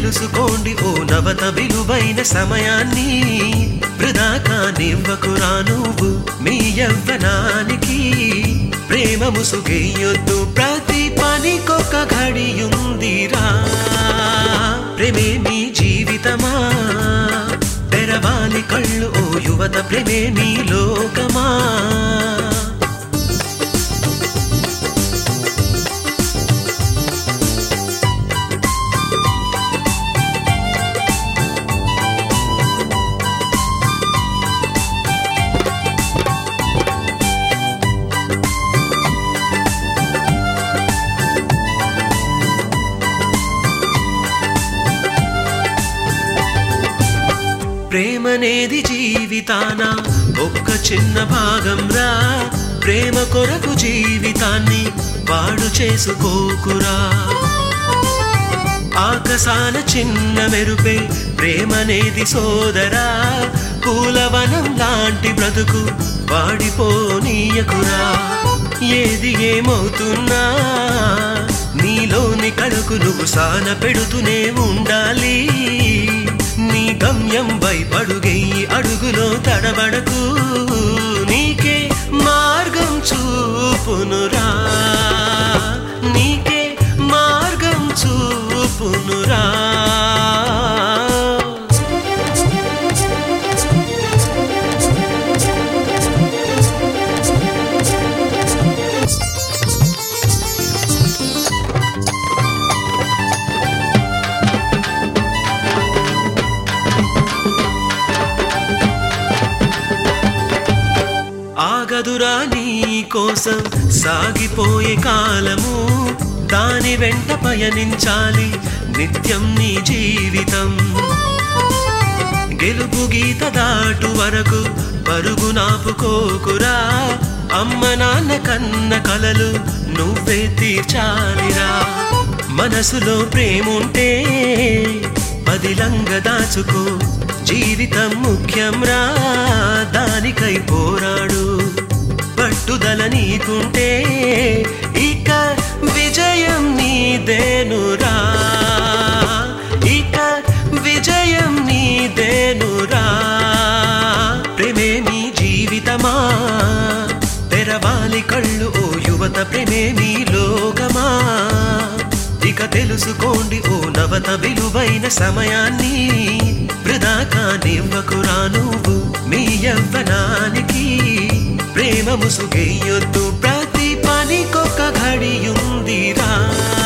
తెలుసుకోండి ఓ నవత విలువైన సమయాన్ని వృధా కానివ్వకురా నువ్వు మీ యవ్వనానికి ప్రేమ ముసుగేయొద్దు ప్రతి పనికొక ఘడియుందిరా ప్రేమే మీ జీవితమా తెరవాలి కళ్ళు ఓ యువత ప్రేమే మీ లోకమా ప్రేమనేది జీవితాన ఒక్క చిన్న భాగం రా ప్రేమ కొరకు జీవితాన్ని పాడు చేసుకోకురా ఆకాశాన చిన్న మెరుపే ప్రేమనేది సోదరా పూలవనం లాంటి బ్రతుకు వాడిపోనీయకురా ఏది ఏమవుతున్నా నీలోని కడుకు నువ్వు సాన పెడుతూనే ఉండాలి నీ గమ్యం వైపడుగెయ్యి అడుగులో తడబడకు నీకే మార్గం చూపునురా నీకే మార్గం చూపునురా ఆగదురా నీ కోసం సాగిపోయే కాలము దాని వెంట పయనించాలి నిత్యం నీ జీవితం గెలుపు గీత దాటు వరకు పరుగు నాపుకోకురా అమ్మ నాన్న కన్న కలలు నువ్వే తీర్చాలిరా మనసులో ప్రేముంటే పదిలంగా దాచుకో జీవితం ముఖ్యం రా దానికై పోరాడు పట్టుదల నీకుంటే ఇక విజయం నీదేనురా ఇక విజయం నీదేనురా ప్రేమే మీ జీవితమా తెరవాలి కళ్ళు ఓ యువత ప్రేమే మీ లోకమా ఇక తెలుసుకోండి ఓ నవత విలువైన సమయాన్ని వృధా కానివ్వకురా నువ్వు మీ యవ్వనానికి ప్రేమ ముసుగేయొద్దు ప్రతి పనికొక ఘడియుందిరా